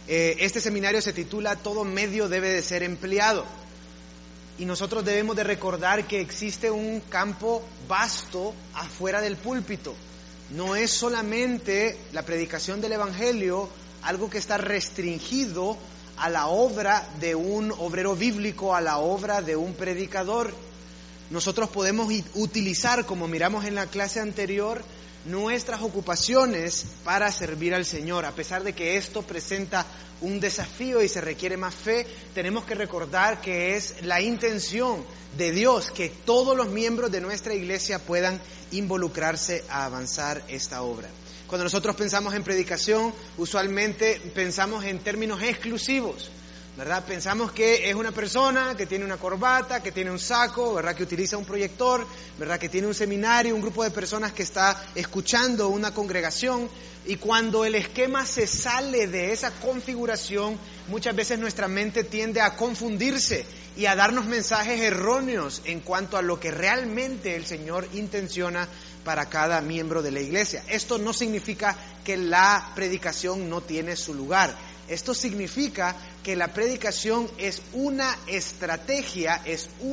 Este seminario se titula Todo medio debe de ser empleado. Y nosotros debemos de recordar que existe un campo vasto afuera del púlpito. No es solamente la predicación del Evangelio algo que está restringido a la obra de un obrero bíblico, a la obra de un predicador. Nosotros podemos utilizar, como miramos en la clase anterior, nuestras ocupaciones para servir al Señor. A pesar de que esto presenta un desafío y se requiere más fe, tenemos que recordar que es la intención de Dios que todos los miembros de nuestra iglesia puedan involucrarse a avanzar esta obra. Cuando nosotros pensamos en predicación, usualmente pensamos en términos exclusivos, ¿verdad? Pensamos que es una persona que tiene una corbata, que tiene un saco, ¿verdad? Que utiliza un proyector, ¿verdad? Que tiene un seminario, un grupo de personas que está escuchando una congregación. Y cuando el esquema se sale de esa configuración, muchas veces nuestra mente tiende a confundirse y a darnos mensajes erróneos en cuanto a lo que realmente el Señor intenciona para cada miembro de la iglesia. Esto no significa que la predicación no tiene su lugar. Esto significa que la predicación es una estrategia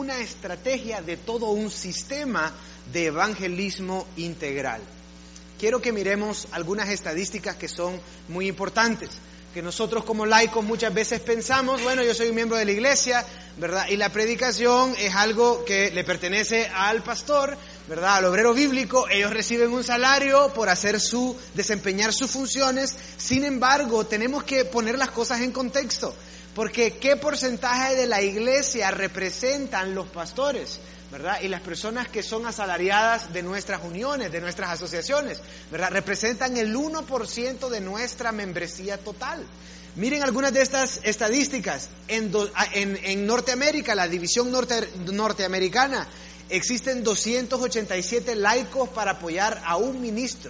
de todo un sistema de evangelismo integral. Quiero que miremos algunas estadísticas que son muy importantes, que nosotros como laicos muchas veces pensamos, bueno, yo soy un miembro de la iglesia, ¿verdad? Y la predicación es algo que le pertenece al pastor, ¿verdad? Al obrero bíblico. Ellos reciben un salario por desempeñar sus funciones. Sin embargo, tenemos que poner las cosas en contexto, porque ¿qué porcentaje de la iglesia representan los pastores, ¿verdad? Y las personas que son asalariadas de nuestras uniones, de nuestras asociaciones, ¿verdad? Representan el 1% de nuestra membresía total. Miren algunas de estas estadísticas. En Norteamérica, la división norteamericana, existen 287 laicos para apoyar a un ministro.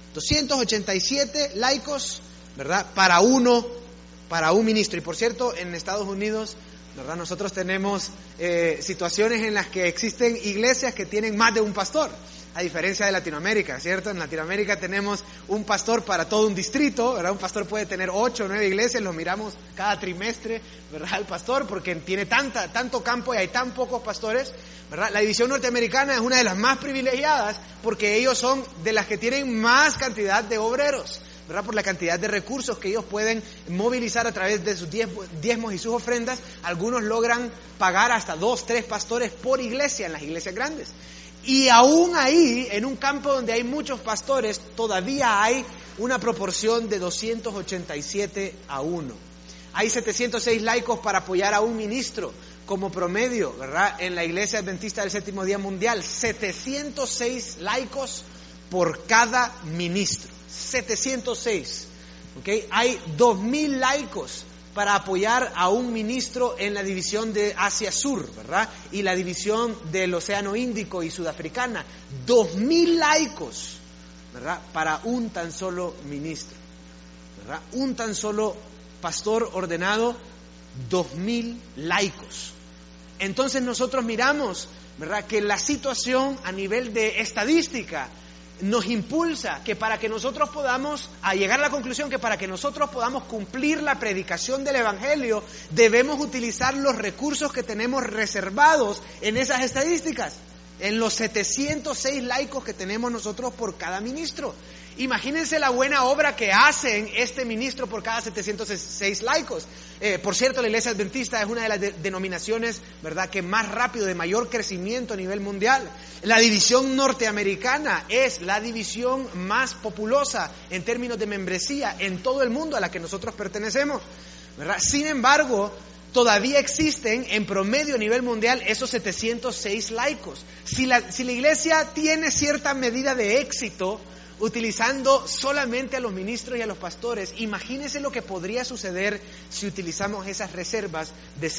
287 laicos, ¿verdad? Para un ministro. Y por cierto, en Estados Unidos, ¿verdad? Nosotros tenemos situaciones en las que existen iglesias que tienen más de un pastor, a diferencia de Latinoamérica, ¿cierto? En Latinoamérica tenemos un pastor para todo un distrito, ¿verdad? Un pastor puede tener 8 o 9 iglesias, los miramos cada trimestre, ¿verdad? El pastor, porque tiene tanto campo y hay tan pocos pastores, ¿verdad? La división norteamericana es una de las más privilegiadas porque ellos son de las que tienen más cantidad de obreros, ¿verdad? Por la cantidad de recursos que ellos pueden movilizar a través de sus diezmos y sus ofrendas. Algunos logran pagar hasta 2, 3 pastores por iglesia en las iglesias grandes. Y aún ahí, en un campo donde hay muchos pastores, todavía hay una proporción de 287-1. Hay 706 laicos para apoyar a un ministro como promedio, ¿verdad? En la Iglesia Adventista del Séptimo Día Mundial, 706 laicos por cada ministro. 706, ¿ok? Hay 2,000 laicos para apoyar a un ministro en la división de Asia Sur, ¿verdad? Y la división del Océano Índico y Sudafricana. 2,000 laicos, ¿verdad? Para un tan solo ministro, ¿verdad? Un tan solo pastor ordenado, 2,000 laicos. Entonces nosotros miramos, ¿verdad? Que la situación a nivel de estadística nos impulsa que para que nosotros podamos llegar a la conclusión que para que nosotros podamos cumplir la predicación del Evangelio debemos utilizar los recursos que tenemos reservados en esas estadísticas, en los 706 laicos que tenemos nosotros por cada ministro. Imagínense la buena obra que hacen este ministro por cada 706 laicos. Por cierto, la Iglesia Adventista es una de las denominaciones, ¿verdad?, que más rápido, de mayor crecimiento a nivel mundial. La división norteamericana es la división más populosa en términos de membresía en todo el mundo a la que nosotros pertenecemos, ¿verdad? Sin embargo, todavía existen en promedio a nivel mundial esos 706 laicos. Si la iglesia tiene cierta medida de éxito utilizando solamente a los ministros y a los pastores, imagínense lo que podría suceder si utilizamos esas reservas de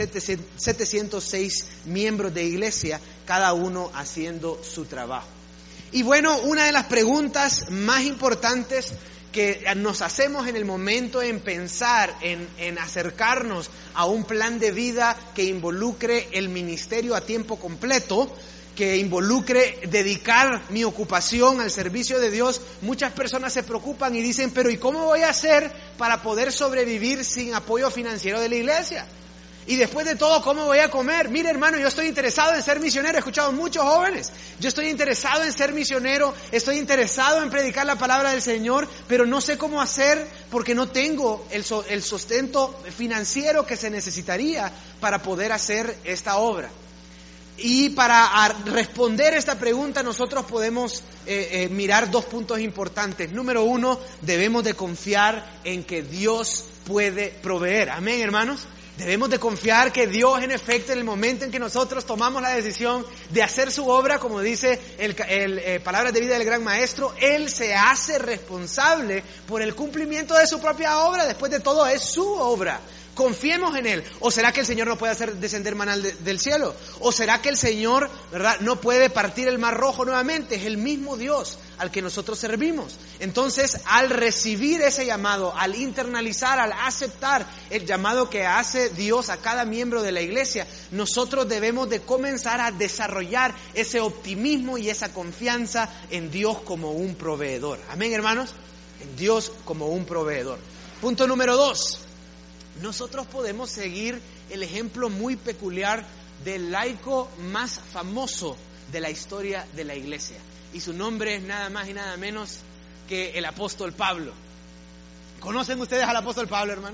706 miembros de iglesia, cada uno haciendo su trabajo. Y bueno, una de las preguntas más importantes que nos hacemos en el momento en pensar en acercarnos a un plan de vida que involucre el ministerio a tiempo completo que involucre dedicar mi ocupación al servicio de Dios, muchas personas se preocupan y dicen, pero ¿y cómo voy a hacer para poder sobrevivir sin apoyo financiero de la iglesia? Y después de todo, ¿cómo voy a comer? Mire, hermano, yo estoy interesado en ser misionero. He escuchado muchos jóvenes. Yo estoy interesado en ser misionero. Estoy interesado en predicar la palabra del Señor, pero no sé cómo hacer porque no tengo el sustento financiero que se necesitaría para poder hacer esta obra. Y para responder esta pregunta nosotros podemos mirar 2 puntos importantes. Número 1, debemos de confiar en que Dios puede proveer. Amén, hermanos. Debemos de confiar que Dios, en efecto, en el momento en que nosotros tomamos la decisión de hacer su obra, como dice Palabras de Vida del Gran Maestro, Él se hace responsable por el cumplimiento de su propia obra. Después de todo, es su obra. Confiemos en Él. ¿O será que el Señor no puede hacer descender maná del cielo? ¿O será que el Señor, verdad, no puede partir el mar rojo nuevamente? Es el mismo Dios al que nosotros servimos. Entonces, al recibir ese llamado, al internalizar, al aceptar el llamado que hace Dios a cada miembro de la iglesia, nosotros debemos de comenzar a desarrollar ese optimismo y esa confianza en Dios como un proveedor. Amén, hermanos. En Dios como un proveedor. Punto número 2. Nosotros podemos seguir el ejemplo muy peculiar del laico más famoso de la historia de la iglesia. Y su nombre es nada más y nada menos que el apóstol Pablo. ¿Conocen ustedes al apóstol Pablo, hermano?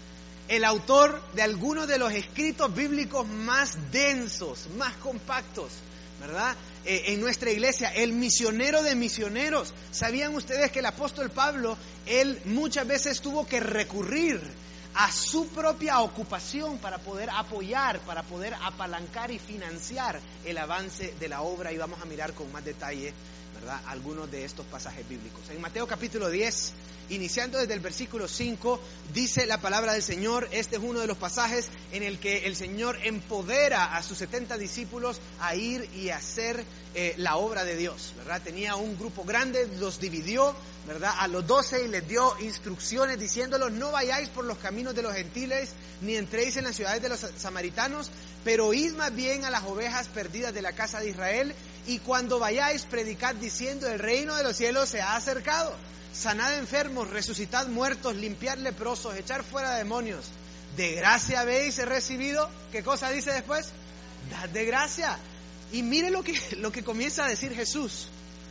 El autor de algunos de los escritos bíblicos más densos, más compactos, ¿verdad? En nuestra iglesia, el misionero de misioneros. ¿Sabían ustedes que el apóstol Pablo, él muchas veces tuvo que recurrir a su propia ocupación para poder apoyar, para poder apalancar y financiar el avance de la obra? Y vamos a mirar con más detalle, ¿verdad?, algunos de estos pasajes bíblicos. En Mateo capítulo 10, iniciando desde el versículo 5, dice la palabra del Señor. Este es uno de los pasajes en el que el Señor empodera a sus 70 discípulos a ir y hacer la obra de Dios, ¿verdad? Tenía un grupo grande, los dividió, ¿verdad?, a los 12 y les dio instrucciones diciéndolos: no vayáis por los caminos de los gentiles, ni entréis en las ciudades de los samaritanos, pero id más bien a las ovejas perdidas de la casa de Israel, y cuando vayáis predicad diciendo: el reino de los cielos se ha acercado. Sanad enfermos, resucitad muertos, limpiad leprosos, echar fuera demonios. ¿De gracia habéis recibido? ¿Qué cosa dice después? Dad de gracia. Y mire lo que comienza a decir Jesús: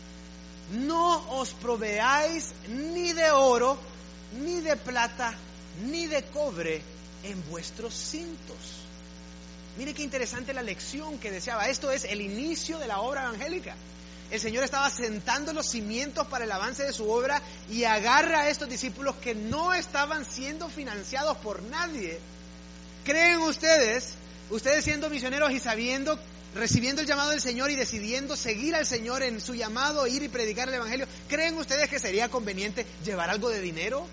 no os proveáis ni de oro, ni de plata, ni de cobre en vuestros cintos. Mire qué interesante la lección que deseaba. Esto es el inicio de la obra evangélica. El Señor estaba sentando los cimientos para el avance de su obra y agarra a estos discípulos que no estaban siendo financiados por nadie. ¿Creen ustedes siendo misioneros y recibiendo el llamado del Señor y decidiendo seguir al Señor en su llamado, ir y predicar el evangelio, creen ustedes que sería conveniente llevar algo de dinero?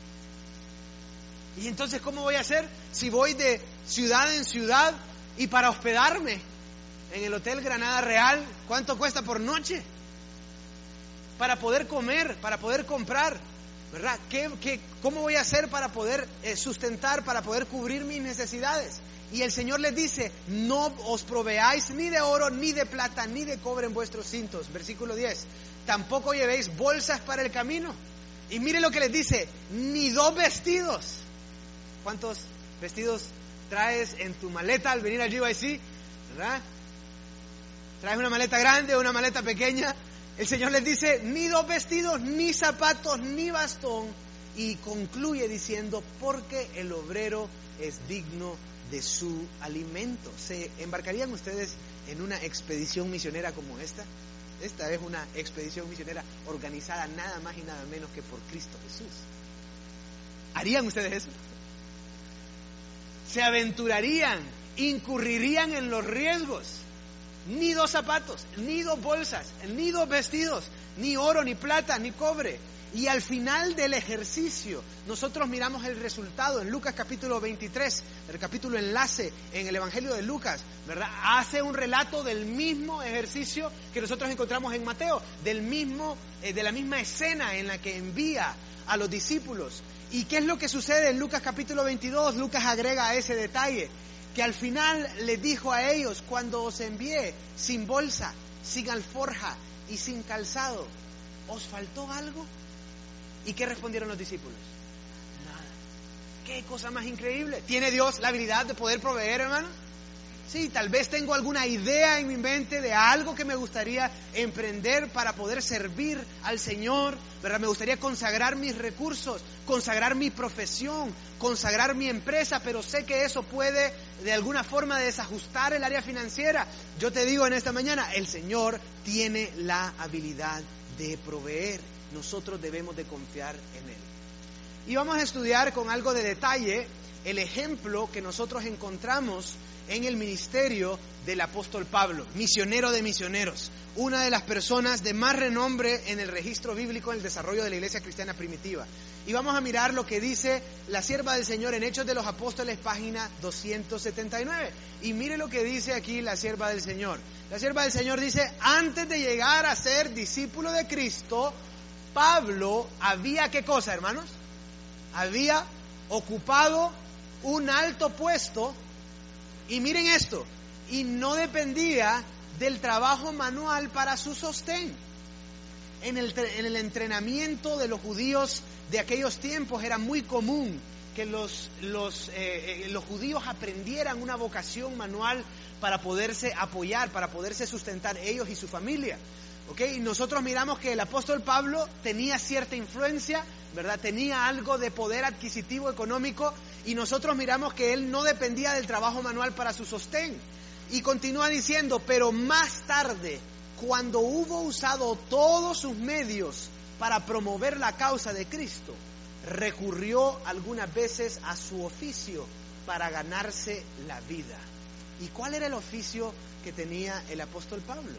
Y entonces, ¿cómo voy a hacer si voy de ciudad en ciudad y para hospedarme en el Hotel Granada Real, cuánto cuesta por noche? Para poder comer, para poder comprar, ¿verdad? ¿Cómo voy a hacer para poder sustentar, para poder cubrir mis necesidades? Y el Señor les dice: no os proveáis ni de oro, ni de plata, ni de cobre en vuestros cintos. Versículo 10. Tampoco llevéis bolsas para el camino. Y mire lo que les dice: ni 2 vestidos. ¿Cuántos vestidos traes en tu maleta al venir al GYC? ¿Verdad? ¿Traes una maleta grande o una maleta pequeña? El Señor les dice: ni 2 vestidos, ni zapatos, ni bastón. Y concluye diciendo: porque el obrero es digno de su alimento. ¿Se embarcarían ustedes en una expedición misionera como esta? Esta es una expedición misionera organizada nada más y nada menos que por Cristo Jesús. ¿Harían ustedes eso? ¿Se aventurarían? ¿Incurrirían en los riesgos? Ni 2 zapatos, ni 2 bolsas, ni 2 vestidos, ni oro, ni plata, ni cobre. Y al final del ejercicio, nosotros miramos el resultado en Lucas capítulo 23, el capítulo enlace en el Evangelio de Lucas, ¿verdad? Hace un relato del mismo ejercicio que nosotros encontramos en Mateo, de la misma escena en la que envía a los discípulos. ¿Y qué es lo que sucede en Lucas capítulo 22? Lucas agrega ese detalle. que al final les dijo a ellos: cuando os envié sin bolsa, sin alforja y sin calzado, ¿os faltó algo? ¿Y qué respondieron los discípulos? Nada. ¿Qué cosa más increíble? ¿Tiene Dios la habilidad de poder proveer, hermano? Sí, tal vez tengo alguna idea en mi mente de algo que me gustaría emprender para poder servir al Señor, ¿verdad? Me gustaría consagrar mis recursos, consagrar mi profesión, consagrar mi empresa, pero sé que eso puede de alguna forma desajustar el área financiera. Yo te digo en esta mañana, el Señor tiene la habilidad de proveer. Nosotros debemos de confiar en Él. Y vamos a estudiar con algo de detalle el ejemplo que nosotros encontramos en el ministerio del apóstol Pablo, misionero de misioneros, una de las personas de más renombre en el registro bíblico en el desarrollo de la iglesia cristiana primitiva. Y vamos a mirar lo que dice la sierva del Señor en Hechos de los Apóstoles, página 279. Y mire lo que dice aquí la sierva del Señor. La sierva del Señor dice: antes de llegar a ser discípulo de Cristo, Pablo había, ¿qué cosa, hermanos? Había ocupado un alto puesto. Y miren esto, y no dependía del trabajo manual para su sostén. En el entrenamiento de los judíos de aquellos tiempos era muy común que los judíos aprendieran una vocación manual para poderse apoyar, para poderse sustentar ellos y su familia. ¿Okay? Y nosotros miramos que el apóstol Pablo tenía cierta influencia, ¿verdad? Tenía algo de poder adquisitivo económico, y nosotros miramos que él no dependía del trabajo manual para su sostén. Y continúa diciendo: pero más tarde, cuando hubo usado todos sus medios para promover la causa de Cristo, recurrió algunas veces a su oficio para ganarse la vida. ¿Y cuál era el oficio que tenía el apóstol Pablo?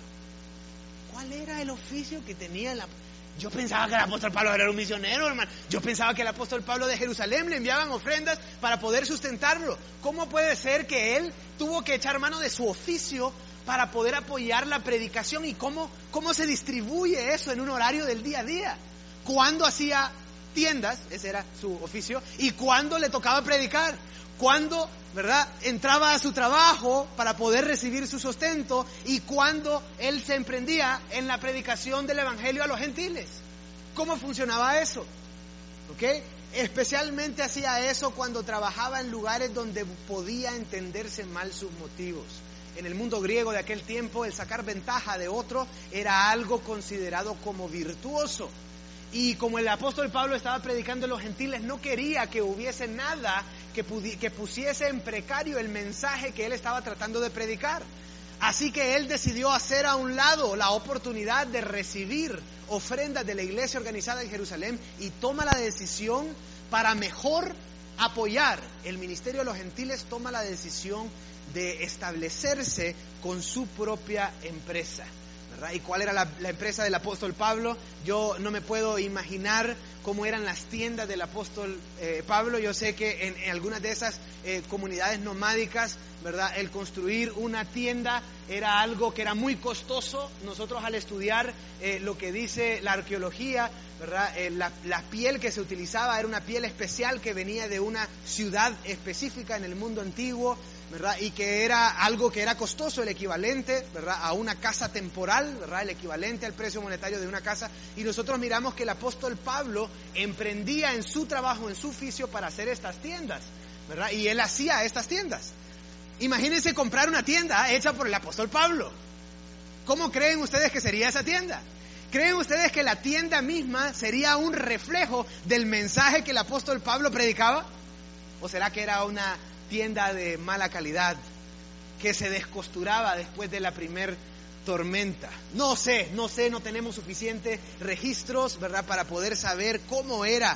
¿Cuál era el oficio que tenía Yo pensaba que el apóstol Pablo era un misionero, hermano. Yo pensaba que el apóstol Pablo de Jerusalén le enviaban ofrendas para poder sustentarlo. ¿Cómo puede ser que él tuvo que echar mano de su oficio para poder apoyar la predicación? ¿Y cómo se distribuye eso en un horario del día a día? ¿Cuándo hacía tiendas? Ese era su oficio. ¿Y cuándo le tocaba predicar? ¿Cuándo, verdad, entraba a su trabajo para poder recibir su sustento? ¿Y cuándo él se emprendía en la predicación del evangelio a los gentiles? ¿Cómo funcionaba eso? ¿Okay? Especialmente hacía eso cuando trabajaba en lugares donde podía entenderse mal sus motivos. En el mundo griego de aquel tiempo, el sacar ventaja de otro era algo considerado como virtuoso. Y como el apóstol Pablo estaba predicando a los gentiles, no quería que hubiese nada que pusiese en precario el mensaje que él estaba tratando de predicar. Así que él decidió hacer a un lado la oportunidad de recibir ofrendas de la iglesia organizada en Jerusalén y toma la decisión, para mejor apoyar el ministerio de los gentiles, toma la decisión de establecerse con su propia empresa. ¿Verdad? ¿Y cuál era la empresa del apóstol Pablo? Yo no me puedo imaginar cómo eran las tiendas del apóstol Pablo. Yo sé que en algunas de esas comunidades nomádicas, ¿verdad?, el construir una tienda era algo que era muy costoso. Nosotros, al estudiar lo que dice la arqueología, ¿verdad?, la piel que se utilizaba era una piel especial que venía de una ciudad específica en el mundo antiguo, ¿verdad? Y que era algo que era costoso, el equivalente, ¿verdad?, a una casa temporal, ¿verdad?, el equivalente al precio monetario de una casa. Y nosotros miramos que el apóstol Pablo emprendía en su trabajo, en su oficio, para hacer estas tiendas, ¿verdad? Y él hacía estas tiendas. Imagínense comprar una tienda hecha por el apóstol Pablo. ¿Cómo creen ustedes que sería esa tienda? ¿Creen ustedes que la tienda misma sería un reflejo del mensaje que el apóstol Pablo predicaba? ¿O será que era una tienda de mala calidad que se descosturaba después de la primer tormenta? No sé, no tenemos suficientes registros, ¿verdad?, para poder saber cómo era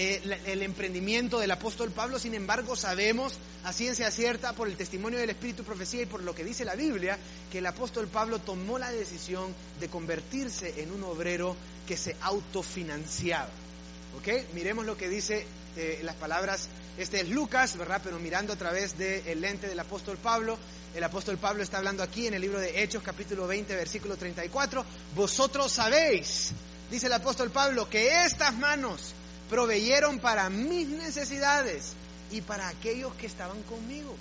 el emprendimiento del apóstol Pablo. Sin embargo, sabemos a ciencia cierta, por el testimonio del Espíritu y Profecía y por lo que dice la Biblia, que el apóstol Pablo tomó la decisión de convertirse en un obrero que se autofinanciaba. ¿Ok? Miremos lo que dice las palabras. Este es Lucas, ¿verdad?, pero mirando a través del lente del apóstol Pablo. El apóstol Pablo está hablando aquí en el libro de Hechos, capítulo 20, versículo 34. Vosotros sabéis, dice el apóstol Pablo, que estas manos proveyeron para mis necesidades y para aquellos que estaban conmigo.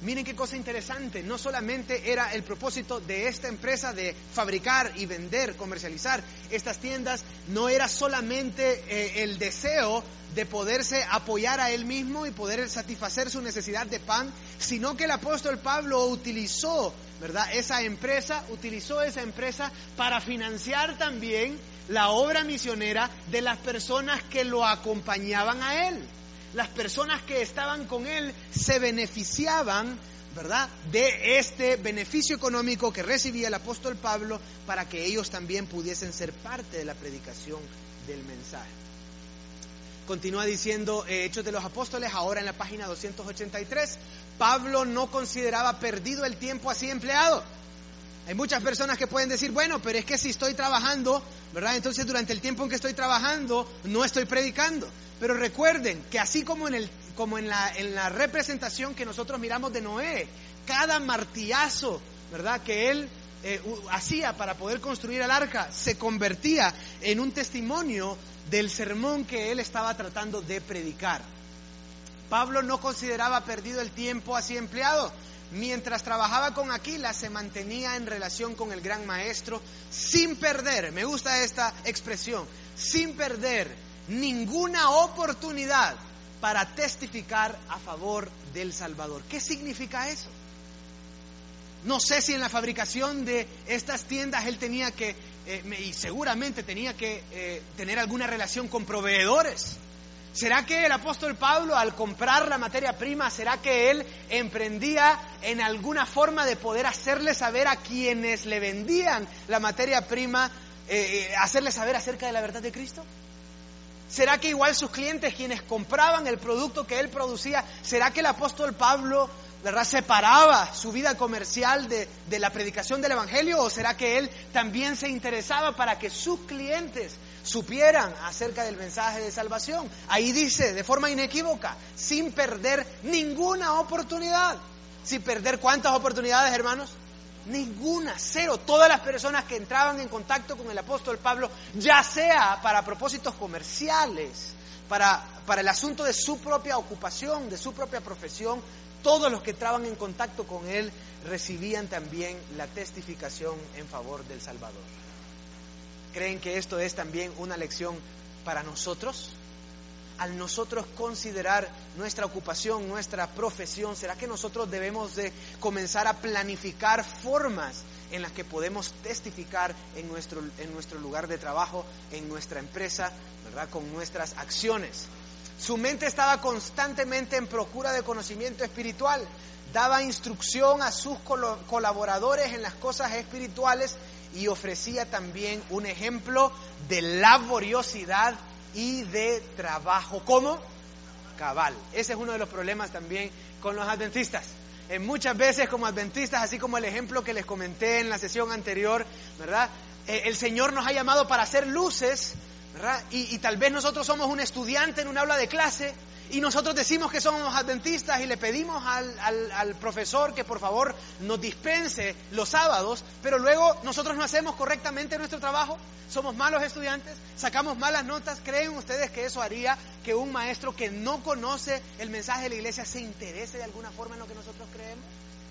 miren qué cosa interesante, no solamente era el propósito de esta empresa de fabricar y vender, comercializar estas tiendas, no era solamente el deseo de poderse apoyar a él mismo y poder satisfacer su necesidad de pan, sino que el apóstol Pablo utilizó, ¿verdad?, utilizó esa empresa para financiar también la obra misionera de las personas que lo acompañaban a él. Las personas que estaban con él se beneficiaban, ¿verdad?, de este beneficio económico que recibía el apóstol Pablo para que ellos también pudiesen ser parte de la predicación del mensaje. Continúa diciendo Hechos de los Apóstoles, ahora en la página 283, Pablo no consideraba perdido el tiempo así empleado. Hay muchas personas que pueden decir, bueno, pero es que si estoy trabajando, ¿verdad?, entonces durante el tiempo en que estoy trabajando no estoy predicando. Pero recuerden que así como en la representación que nosotros miramos de Noé, cada martillazo, ¿verdad?, que él hacía para poder construir el arca se convertía en un testimonio del sermón que él estaba tratando de predicar. Pablo no consideraba perdido el tiempo así empleado. Mientras trabajaba con Aquila, se mantenía en relación con el gran maestro sin perder, me gusta esta expresión, sin perder ninguna oportunidad para testificar a favor del Salvador. ¿Qué significa eso? No sé si en la fabricación de estas tiendas él tenía que, y seguramente tenía que tener alguna relación con proveedores. ¿Será que el apóstol Pablo, al comprar la materia prima, será que él emprendía en alguna forma de poder hacerle saber a quienes le vendían la materia prima, hacerle saber acerca de la verdad de Cristo? ¿Será que igual sus clientes, quienes compraban el producto que él producía, será que el apóstol Pablo, ¿verdad?, separaba su vida comercial de la predicación del evangelio? ¿O será que él también se interesaba para que sus clientes supieran acerca del mensaje de salvación? Ahí dice de forma inequívoca, sin perder ninguna oportunidad. ¿Sin perder cuántas oportunidades, hermanos? Ninguna, cero. Todas las personas que entraban en contacto con el apóstol Pablo, ya sea para propósitos comerciales, para el asunto de su propia ocupación, de su propia profesión, todos los que entraban en contacto con él recibían también la testificación en favor del Salvador. ¿Creen que esto es también una lección para nosotros? Al nosotros considerar nuestra ocupación, nuestra profesión, ¿será que nosotros debemos de comenzar a planificar formas en las que podemos testificar en nuestro lugar de trabajo, en nuestra empresa, ¿verdad?, con nuestras acciones? Su mente estaba constantemente en procura de conocimiento espiritual, daba instrucción a sus colaboradores en las cosas espirituales y ofrecía también un ejemplo de laboriosidad y de trabajo. ¿Cómo? Cabal. Ese es uno de los problemas también con los adventistas. Muchas veces como adventistas, así como el ejemplo que les comenté en la sesión anterior, ¿verdad?, el Señor nos ha llamado para hacer luces, ¿verdad? Y tal vez nosotros somos un estudiante en un aula de clase y nosotros decimos que somos adventistas y le pedimos al profesor que por favor nos dispense los sábados, pero luego nosotros no hacemos correctamente nuestro trabajo, somos malos estudiantes, sacamos malas notas. ¿Creen ustedes que eso haría que un maestro que no conoce el mensaje de la iglesia se interese de alguna forma en lo que nosotros creemos?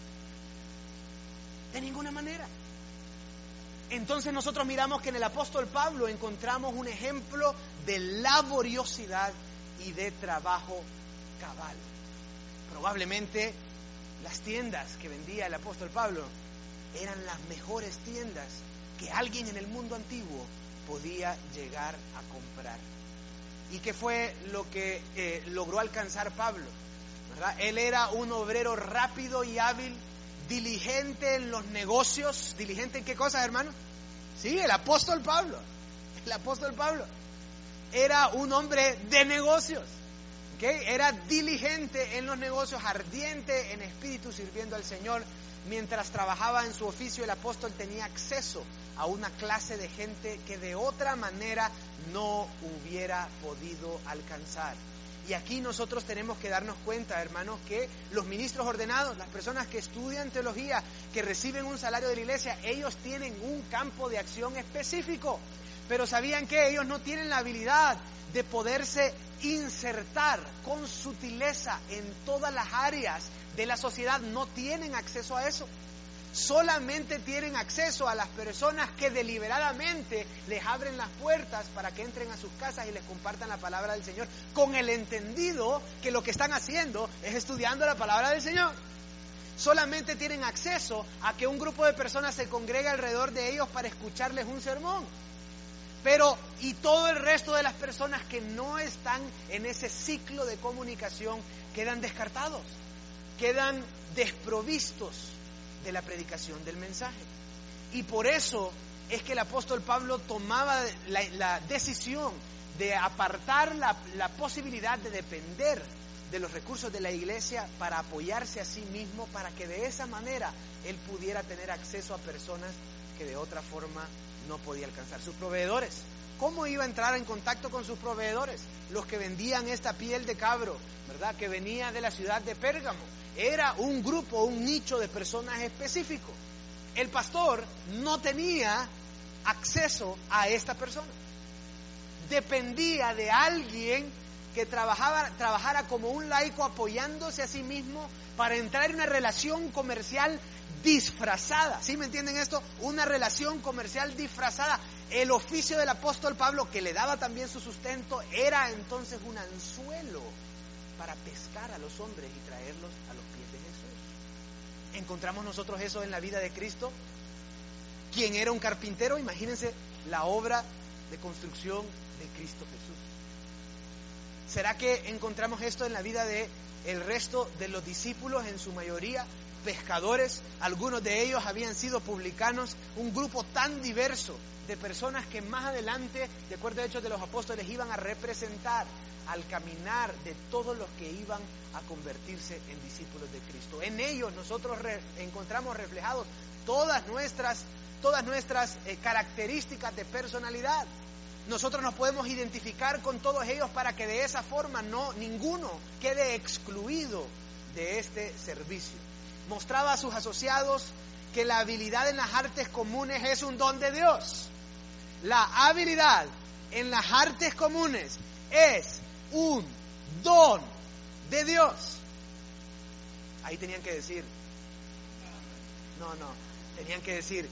De ninguna manera. Entonces nosotros miramos que en el apóstol Pablo encontramos un ejemplo de laboriosidad y de trabajo cabal. Probablemente las tiendas que vendía el apóstol Pablo eran las mejores tiendas que alguien en el mundo antiguo podía llegar a comprar. ¿Y qué fue lo que logró alcanzar Pablo? ¿Verdad? Él era un obrero rápido y hábil, diligente en los negocios. ¿Diligente en qué cosas, hermano? Sí, el apóstol Pablo. El apóstol Pablo era un hombre de negocios, ¿okay? Era diligente en los negocios, ardiente en espíritu, sirviendo al Señor. Mientras trabajaba en su oficio, el apóstol tenía acceso a una clase de gente que de otra manera no hubiera podido alcanzar. Y aquí nosotros tenemos que darnos cuenta, hermanos, que los ministros ordenados, las personas que estudian teología, que reciben un salario de la iglesia, ellos tienen un campo de acción específico. Pero ¿sabían qué? Ellos no tienen la habilidad de poderse insertar con sutileza en todas las áreas de la sociedad. No tienen acceso a eso. Solamente tienen acceso a las personas que deliberadamente les abren las puertas para que entren a sus casas y les compartan la palabra del Señor, con el entendido que lo que están haciendo es estudiando la palabra del Señor. Solamente tienen acceso a que un grupo de personas se congregue alrededor de ellos para escucharles un sermón. Pero, y todo el resto de las personas que no están en ese ciclo de comunicación quedan descartados, quedan desprovistos de la predicación del mensaje. Y por eso es que el apóstol Pablo tomaba la decisión de apartar la posibilidad de depender de los recursos de la iglesia para apoyarse a sí mismo, para que de esa manera él pudiera tener acceso a personas que de otra forma no podía alcanzar. Sus proveedores, ¿cómo iba a entrar en contacto con sus proveedores? Los que vendían esta piel de cabro, ¿verdad?, que venía de la ciudad de Pérgamo. Era un grupo, un nicho de personas específico. El pastor no tenía acceso a esta persona. Dependía de alguien que trabajara como un laico, apoyándose a sí mismo para entrar en una relación comercial disfrazada. ¿Sí me entienden esto? Una relación comercial disfrazada. El oficio del apóstol Pablo, que le daba también su sustento, era entonces un anzuelo para pescar a los hombres y traerlos a los pies de Jesús. ¿Encontramos nosotros eso en la vida de Cristo? Quien era un carpintero, imagínense la obra de construcción de Cristo Jesús. ¿Será que encontramos esto en la vida de el resto de los discípulos, en su mayoría pescadores? Algunos de ellos habían sido publicanos, un grupo tan diverso de personas que más adelante, de acuerdo a Hechos de los Apóstoles, iban a representar al caminar de todos los que iban a convertirse en discípulos de Cristo. En ellos nosotros encontramos reflejados todas nuestras características de personalidad. Nosotros nos podemos identificar con todos ellos para que de esa forma ninguno quede excluido de este servicio. Mostraba a sus asociados que la habilidad en las artes comunes es un don de Dios. La habilidad en las artes comunes es un don de Dios. Ahí tenían que decir, tenían que decir,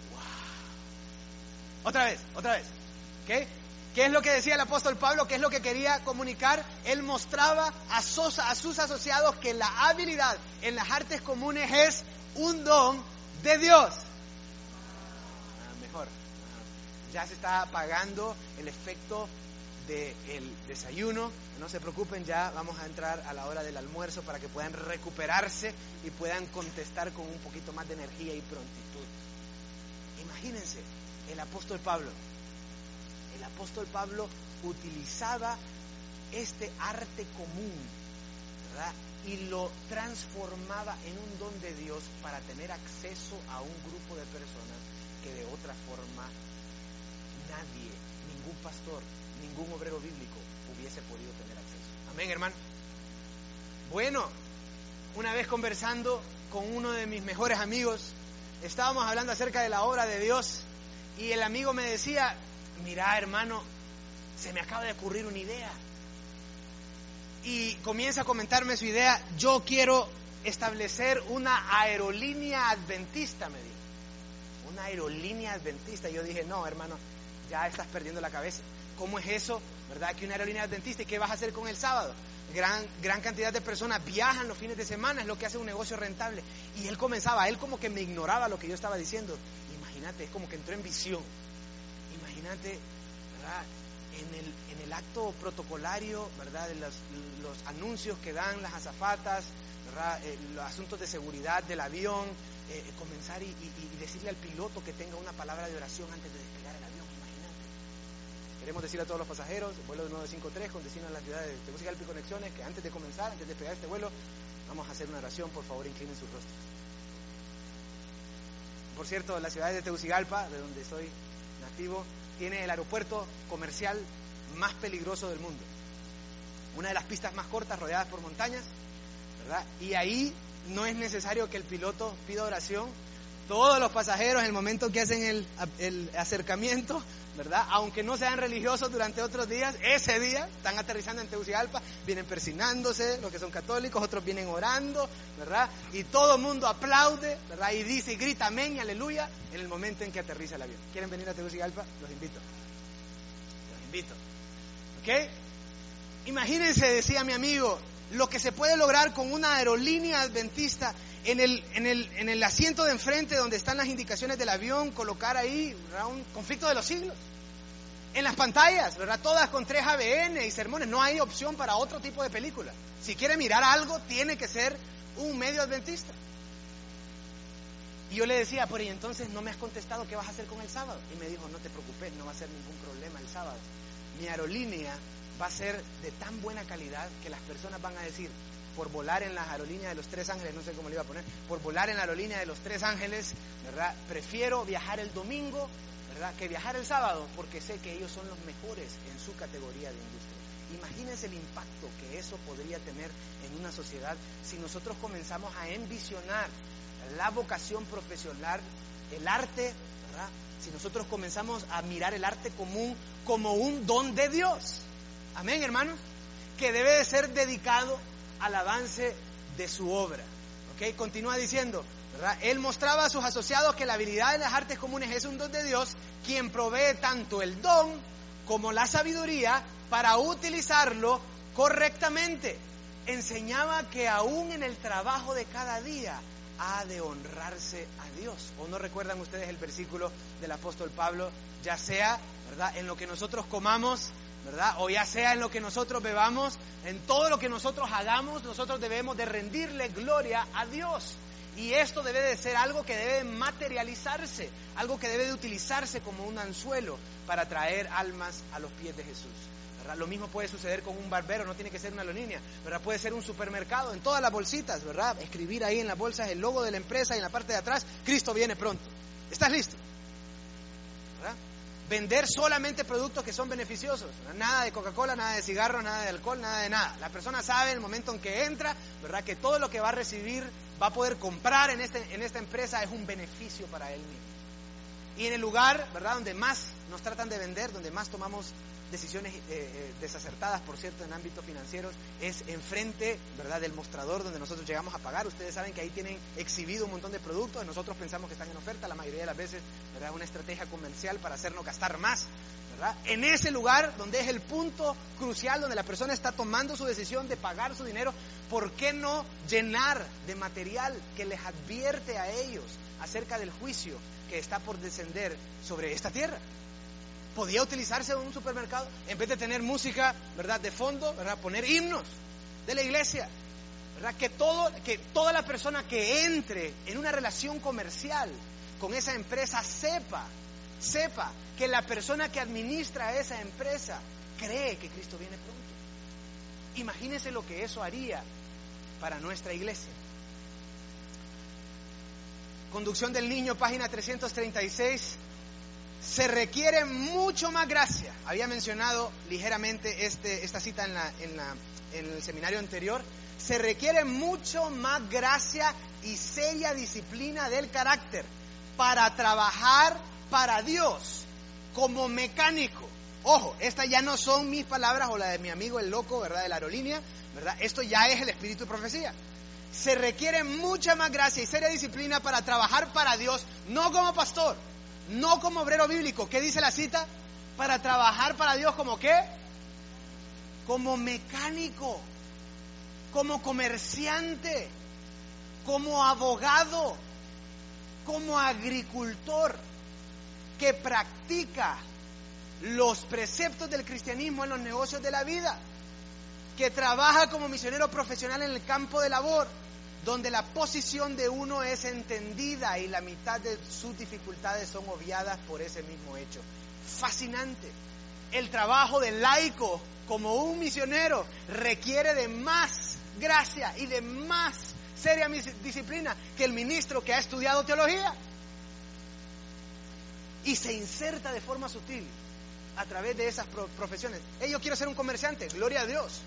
wow. Otra vez. ¿Qué es lo que decía el apóstol Pablo? ¿Qué es lo que quería comunicar? Él mostraba a sus asociados que la habilidad en las artes comunes es un don de Dios. Mejor. Ya se está apagando el efecto del desayuno. No se preocupen, ya vamos a entrar a la hora del almuerzo para que puedan recuperarse y puedan contestar con un poquito más de energía y prontitud. Imagínense, el apóstol Pablo utilizaba este arte común, ¿verdad?, y lo transformaba en un don de Dios para tener acceso a un grupo de personas que de otra forma nadie, ningún pastor, ningún obrero bíblico hubiese podido tener acceso. Amén, hermano. Bueno, una vez conversando con uno de mis mejores amigos, estábamos hablando acerca de la obra de Dios y el amigo me decía, mira, hermano, se me acaba de ocurrir una idea. Y comienza a comentarme su idea. Yo quiero establecer una aerolínea adventista, me dijo. Una aerolínea adventista. Y yo dije, no, hermano, ya estás perdiendo la cabeza. ¿Cómo es eso? ¿Verdad? Que una aerolínea adventista. ¿Y qué vas a hacer con el sábado? Gran cantidad de personas viajan los fines de semana, es lo que hace un negocio rentable. Y él como que me ignoraba lo que yo estaba diciendo. Imagínate, es como que entró en visión. Imagínate, ¿verdad?, en el acto protocolario, ¿verdad?, de los anuncios que dan las azafatas, ¿verdad?, los asuntos de seguridad del avión, comenzar y decirle al piloto que tenga una palabra de oración antes de despegar el avión. Imagínate. Queremos decirle a todos los pasajeros, vuelo de 953 con destino a la ciudad de Tegucigalpa y conexiones, que antes de despegar este vuelo, vamos a hacer una oración. Por favor, inclinen sus rostros. Por cierto, la ciudad de Tegucigalpa, de donde soy nativo, tiene el aeropuerto comercial más peligroso del mundo. Una de las pistas más cortas, rodeadas por montañas, ¿verdad? Y ahí no es necesario que el piloto pida oración, Todos los pasajeros, en el momento que hacen el acercamiento, ¿verdad? Aunque no sean religiosos durante otros días, ese día están aterrizando en Tegucigalpa, vienen persinándose, los que son católicos, otros vienen orando, ¿verdad? Y todo el mundo aplaude, ¿verdad? Y dice y grita amén y aleluya en el momento en que aterriza el avión. ¿Quieren venir a Tegucigalpa? Los invito. ¿Ok? Imagínense, decía mi amigo, lo que se puede lograr con una aerolínea adventista en el asiento de enfrente donde están las indicaciones del avión, colocar ahí, ¿verdad? Un conflicto de los siglos. En las pantallas, ¿verdad? Todas con 3 ABN y sermones, no hay opción para otro tipo de película. Si quiere mirar algo, tiene que ser un medio adventista. Y yo le decía, pero y entonces no me has contestado qué vas a hacer con el sábado. Y me dijo, no te preocupes, no va a ser ningún problema el sábado. Mi aerolínea va a ser de tan buena calidad que las personas van a decir, por volar en las aerolíneas de los 3 ángeles, no sé cómo le iba a poner, por volar en la aerolínea de los 3 ángeles, ¿verdad? Prefiero viajar el domingo, ¿verdad?, que viajar el sábado, porque sé que ellos son los mejores en su categoría de industria. Imagínense el impacto que eso podría tener en una sociedad si nosotros comenzamos a envisionar la vocación profesional, el arte, ¿verdad? Si nosotros comenzamos a mirar el arte común como un don de Dios. Amén, hermanos, que debe de ser dedicado al avance de su obra. ¿Ok? Continúa diciendo, ¿verdad? Él mostraba a sus asociados que la habilidad de las artes comunes es un don de Dios, quien provee tanto el don como la sabiduría para utilizarlo correctamente. Enseñaba que aún en el trabajo de cada día ha de honrarse a Dios. ¿O no recuerdan ustedes el versículo del apóstol Pablo? Ya sea, ¿verdad?, en lo que nosotros comamos, ¿verdad?, o ya sea en lo que nosotros bebamos, en todo lo que nosotros hagamos, nosotros debemos de rendirle gloria a Dios. Y esto debe de ser algo que debe materializarse, algo que debe de utilizarse como un anzuelo para traer almas a los pies de Jesús, ¿verdad? Lo mismo puede suceder con un barbero, no tiene que ser una aerolínea, ¿verdad? Puede ser un supermercado, en todas las bolsitas, ¿verdad? Escribir ahí en las bolsas el logo de la empresa y en la parte de atrás, Cristo viene pronto. ¿Estás listo? ¿Verdad? Vender solamente productos que son beneficiosos, ¿verdad? Nada de Coca-Cola, nada de cigarros, nada de alcohol, nada de nada. La persona sabe en el momento en que entra, ¿verdad?, que todo lo que va a recibir, va a poder comprar en esta empresa es un beneficio para él mismo. Y en el lugar, ¿verdad?, donde más nos tratan de vender, donde más tomamos decisiones desacertadas, por cierto, en ámbitos financieros, es enfrente, ¿verdad?, del mostrador donde nosotros llegamos a pagar. Ustedes saben que ahí tienen exhibido un montón de productos, nosotros pensamos que están en oferta, la mayoría de las veces, ¿verdad?, una estrategia comercial para hacernos gastar más, ¿verdad? En ese lugar donde es el punto crucial, donde la persona está tomando su decisión de pagar su dinero, ¿por qué no llenar de material que les advierte a ellos acerca del juicio que está por descender sobre esta tierra? Podía utilizarse en un supermercado, en vez de tener música, ¿verdad?, de fondo, ¿verdad?, poner himnos de la iglesia, ¿verdad? Que toda la persona que entre en una relación comercial con esa empresa sepa que la persona que administra esa empresa cree que Cristo viene pronto. Imagínense lo que eso haría para nuestra iglesia. Conducción del niño, página 336. Se requiere mucho más gracia. Había mencionado ligeramente esta cita en el seminario anterior. Se requiere mucho más gracia y seria disciplina del carácter para trabajar para Dios como mecánico. Ojo, estas ya no son mis palabras o la de mi amigo el loco, ¿verdad?, de la aerolínea, ¿verdad? Esto ya es el espíritu de profecía. Se requiere mucha más gracia y seria disciplina para trabajar para Dios, no como pastor, no como obrero bíblico. ¿Qué dice la cita? Para trabajar para Dios, ¿como qué? Como mecánico, como comerciante, como abogado, como agricultor que practica los preceptos del cristianismo en los negocios de la vida, que trabaja como misionero profesional en el campo de labor, donde la posición de uno es entendida y la mitad de sus dificultades son obviadas por ese mismo hecho. Fascinante. El trabajo del laico como un misionero requiere de más gracia y de más seria disciplina que el ministro que ha estudiado teología y se inserta de forma sutil a través de esas profesiones. Yo quiero ser un comerciante, gloria a Dios.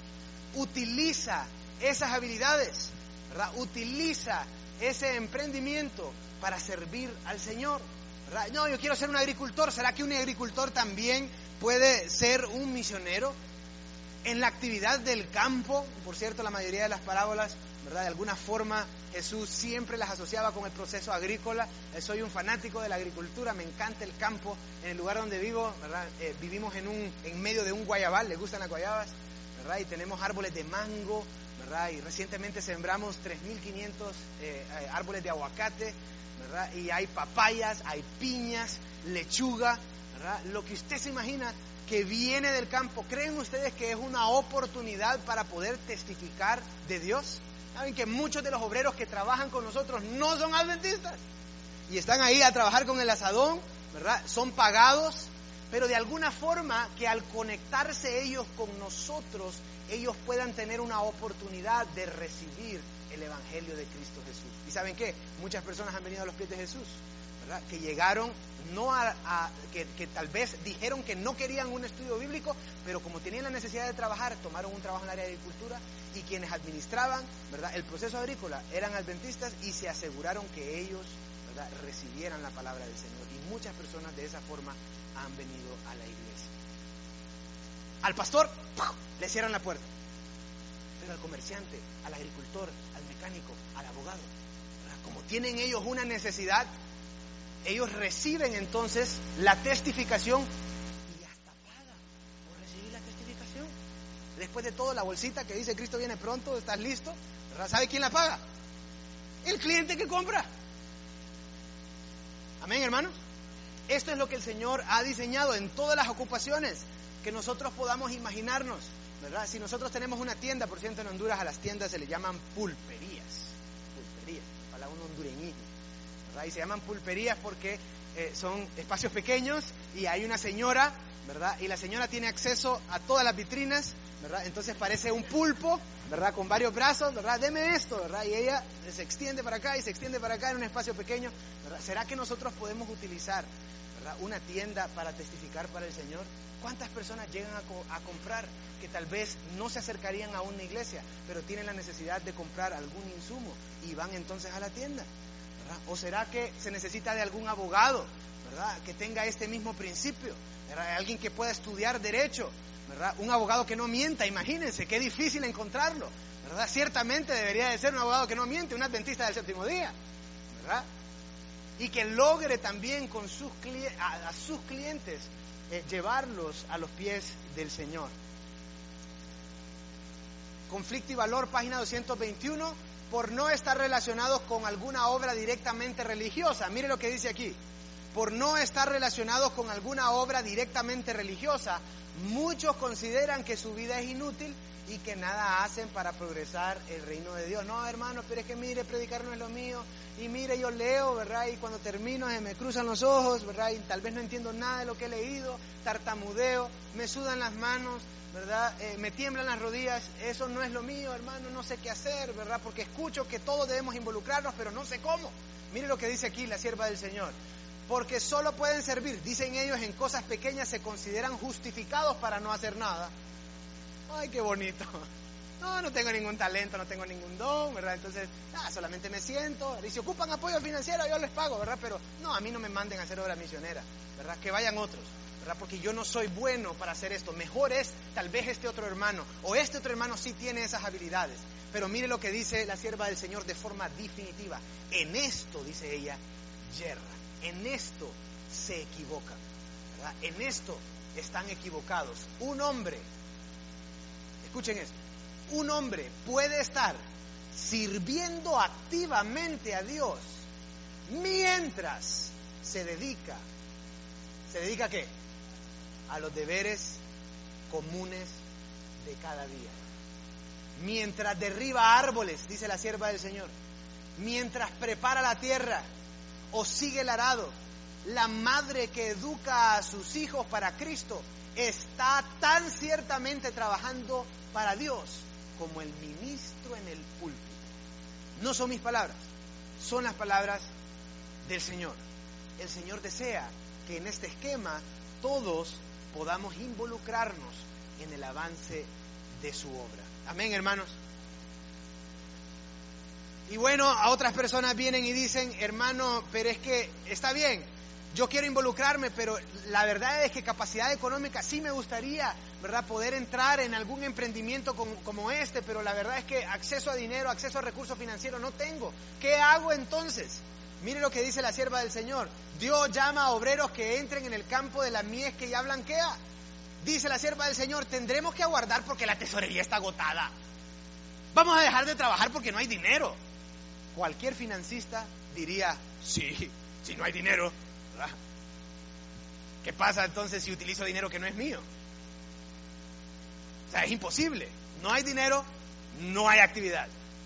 Utiliza esas habilidades, ¿verdad? Utiliza ese emprendimiento para servir al Señor, ¿verdad? No, yo quiero ser un agricultor. ¿Será que un agricultor también puede ser un misionero? En la actividad del campo, por cierto, la mayoría de las parábolas, ¿verdad?, de alguna forma Jesús siempre las asociaba con el proceso agrícola. Soy un fanático de la agricultura, me encanta el campo. En el lugar donde vivo, ¿verdad?, vivimos en medio de un guayabal, ¿les gustan las guayabas?, ¿verdad? Y tenemos árboles de mango, ¿verdad? Y recientemente sembramos 3.500 árboles de aguacate, ¿verdad? Y hay papayas, hay piñas, lechuga, ¿verdad? Lo que usted se imagina que viene del campo. ¿Creen ustedes que es una oportunidad para poder testificar de Dios? Saben que muchos de los obreros que trabajan con nosotros no son adventistas y están ahí a trabajar con el asadón, ¿verdad? Son pagados, pero de alguna forma que al conectarse ellos con nosotros, ellos puedan tener una oportunidad de recibir el Evangelio de Cristo Jesús. ¿Y saben qué? Muchas personas han venido a los pies de Jesús, ¿verdad? Que llegaron que tal vez dijeron que no querían un estudio bíblico, pero como tenían la necesidad de trabajar, tomaron un trabajo en el área de agricultura, y quienes administraban, ¿verdad?, el proceso agrícola eran adventistas y se aseguraron que ellos, ¿verdad?, recibieran la palabra del Señor. Y muchas personas de esa forma han venido a la iglesia. Al pastor le cierran la puerta, pero al comerciante, al agricultor, al mecánico, al abogado, ¿verdad?, como tienen ellos una necesidad, ellos reciben entonces la testificación y hasta pagan por recibir la testificación. Después de todo, la bolsita que dice Cristo viene pronto, ¿estás listo?, ¿verdad? ¿Sabe quién la paga? El cliente que compra. Amén, hermanos. Esto es lo que el Señor ha diseñado en todas las ocupaciones que nosotros podamos imaginarnos, ¿verdad? Si nosotros tenemos una tienda, por cierto, en Honduras a las tiendas se le llaman pulperías, para un hondureñismo, ¿verdad? Y se llaman pulperías porque son espacios pequeños y hay una señora, ¿verdad? Y la señora tiene acceso a todas las vitrinas, ¿verdad? Entonces parece un pulpo, ¿verdad?, con varios brazos, ¿verdad? Deme esto, ¿verdad? Y ella se extiende para acá y se extiende para acá en un espacio pequeño, ¿verdad? ¿Será que nosotros podemos utilizar, ¿verdad?, una tienda para testificar para el Señor? ¿Cuántas personas llegan a comprar que tal vez no se acercarían a una iglesia, pero tienen la necesidad de comprar algún insumo y van entonces a la tienda, ¿verdad? ¿O será que se necesita de algún abogado, ¿verdad?, que tenga este mismo principio, ¿verdad? Alguien que pueda estudiar derecho, ¿verdad? Un abogado que no mienta, imagínense, qué difícil encontrarlo, ¿verdad? Ciertamente debería de ser un abogado que no miente, un adventista del séptimo día, ¿verdad? Y que logre también con a sus clientes llevarlos a los pies del Señor. Conflicto y valor, página 221, por no estar relacionados con alguna obra directamente religiosa. Mire lo que dice aquí. Por no estar relacionados con alguna obra directamente religiosa, muchos consideran que su vida es inútil y que nada hacen para progresar el reino de Dios. No, hermano, pero es que mire, predicar no es lo mío, y mire, yo leo, ¿verdad? Y cuando termino se me cruzan los ojos, ¿verdad? Y tal vez no entiendo nada de lo que he leído, tartamudeo, me sudan las manos, ¿verdad? Me tiemblan las rodillas, eso no es lo mío, hermano, no sé qué hacer, ¿verdad? Porque escucho que todos debemos involucrarnos, pero no sé cómo. Mire lo que dice aquí la sierva del Señor. Porque solo pueden servir, dicen ellos, en cosas pequeñas, se consideran justificados para no hacer nada. Ay, qué bonito. No tengo ningún talento, no tengo ningún don, ¿verdad? Entonces, solamente me siento. Y si ocupan apoyo financiero, yo les pago, ¿verdad? Pero no, a mí no me manden a hacer obra misionera, ¿verdad? Que vayan otros, ¿verdad? Porque yo no soy bueno para hacer esto. Mejor es tal vez este otro hermano, o este otro hermano sí tiene esas habilidades. Pero mire lo que dice la sierva del Señor de forma definitiva. En esto, dice ella, yerra. En esto se equivocan, ¿verdad? En esto están equivocados. Un hombre, escuchen esto, un hombre puede estar sirviendo activamente a Dios mientras se dedica ¿a qué? A los deberes comunes de cada día. Mientras derriba árboles, dice la sierva del Señor, mientras prepara la tierra o sigue el arado, la madre que educa a sus hijos para Cristo está tan ciertamente trabajando para Dios como el ministro en el púlpito. No son mis palabras, son las palabras del Señor. El Señor desea que en este esquema todos podamos involucrarnos en el avance de su obra. Amén, hermanos. Y bueno, a otras personas vienen y dicen, hermano, pero es que está bien, yo quiero involucrarme, pero la verdad es que capacidad económica sí me gustaría, ¿verdad?, poder entrar en algún emprendimiento como este, pero la verdad es que acceso a dinero, acceso a recursos financieros no tengo. ¿Qué hago entonces? Mire lo que dice la sierva del Señor. Dios llama a obreros que entren en el campo de la mies que ya blanquea. Dice la sierva del Señor, tendremos que aguardar porque la tesorería está agotada. Vamos a dejar de trabajar porque no hay dinero. Cualquier financista diría, sí, si no hay dinero, ¿verdad? ¿Qué pasa entonces si utilizo dinero que no es mío? O sea, es imposible. No hay dinero, no hay actividad.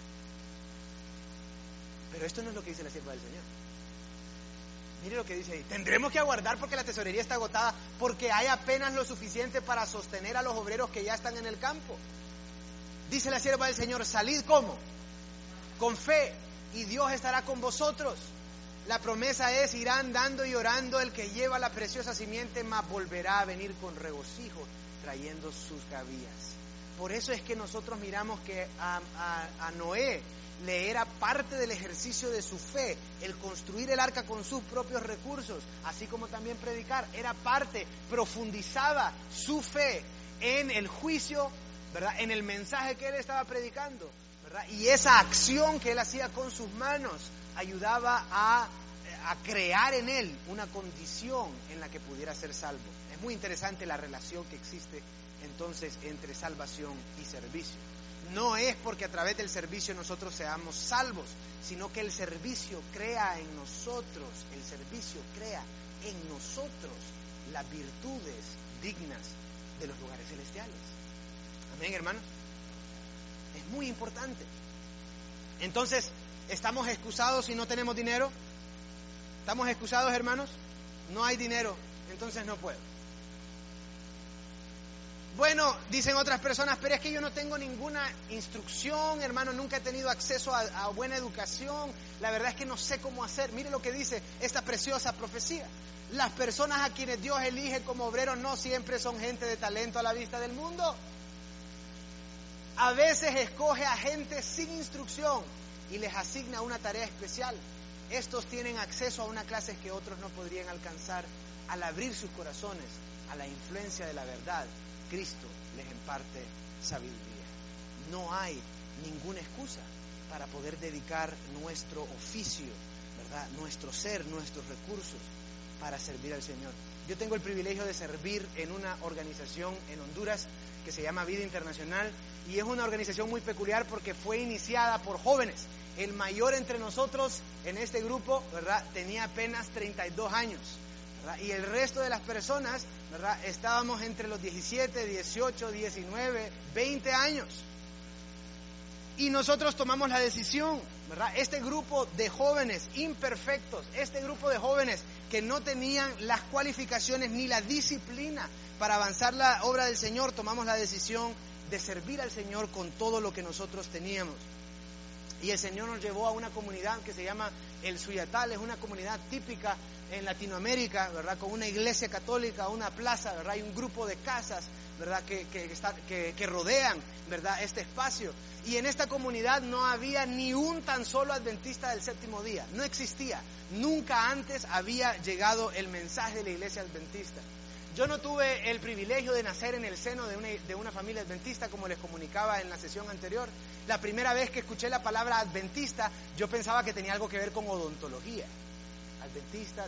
Pero esto no es lo que dice la sierva del Señor. Mire lo que dice ahí. Tendremos que aguardar porque la tesorería está agotada, porque hay apenas lo suficiente para sostener a los obreros que ya están en el campo. Dice la sierva del Señor, salid ¿cómo? Con fe, y Dios estará con vosotros. La promesa es, irá andando y orando el que lleva la preciosa simiente, mas volverá a venir con regocijo, trayendo sus gavillas. Por eso es que nosotros miramos que a Noé le era parte del ejercicio de su fe, el construir el arca con sus propios recursos, así como también predicar, era parte, profundizaba su fe en el juicio, ¿verdad?, en el mensaje que él estaba predicando, ¿verdad? Y esa acción que él hacía con sus manos ayudaba a crear en él una condición en la que pudiera ser salvo. Es muy interesante la relación que existe entonces entre salvación y servicio. No es porque a través del servicio nosotros seamos salvos, sino que el servicio crea en nosotros, las virtudes dignas de los lugares celestiales. Amén, hermano. Es muy importante. Entonces, ¿estamos excusados si no tenemos dinero? ¿Estamos excusados, hermanos? No hay dinero, entonces no puedo. Bueno, dicen otras personas, pero es que yo no tengo ninguna instrucción, hermano, nunca he tenido acceso a buena educación, la verdad es que no sé cómo hacer. Mire lo que dice esta preciosa profecía. Las personas a quienes Dios elige como obreros no siempre son gente de talento a la vista del mundo. A veces escoge a gente sin instrucción y les asigna una tarea especial. Estos tienen acceso a una clase que otros no podrían alcanzar. Al abrir sus corazones a la influencia de la verdad, Cristo les imparte sabiduría. No hay ninguna excusa para poder dedicar nuestro oficio, ¿verdad?, nuestro ser, nuestros recursos para servir al Señor. Yo tengo el privilegio de servir en una organización en Honduras que se llama Vida Internacional, y es una organización muy peculiar porque fue iniciada por jóvenes. El mayor entre nosotros en este grupo, ¿verdad?, tenía apenas 32 años. ¿Verdad? Y el resto de las personas, ¿verdad?, estábamos entre los 17, 18, 19, 20 años. Y nosotros tomamos la decisión, ¿verdad? Este grupo de jóvenes imperfectos, este grupo de jóvenes que no tenían las cualificaciones ni la disciplina para avanzar la obra del Señor, tomamos la decisión de servir al Señor con todo lo que nosotros teníamos. Y el Señor nos llevó a una comunidad que se llama El Suyatal, es una comunidad típica en Latinoamérica, ¿verdad?, con una iglesia católica, una plaza, ¿verdad?, y un grupo de casas, ¿verdad?, que rodean, ¿verdad?, este espacio. Y en esta comunidad no había ni un tan solo adventista del séptimo día, no existía. Nunca antes había llegado el mensaje de la iglesia adventista. Yo no tuve el privilegio de nacer en el seno de una familia adventista, como les comunicaba en la sesión anterior. La primera vez que escuché la palabra adventista, yo pensaba que tenía algo que ver con odontología. Adventista,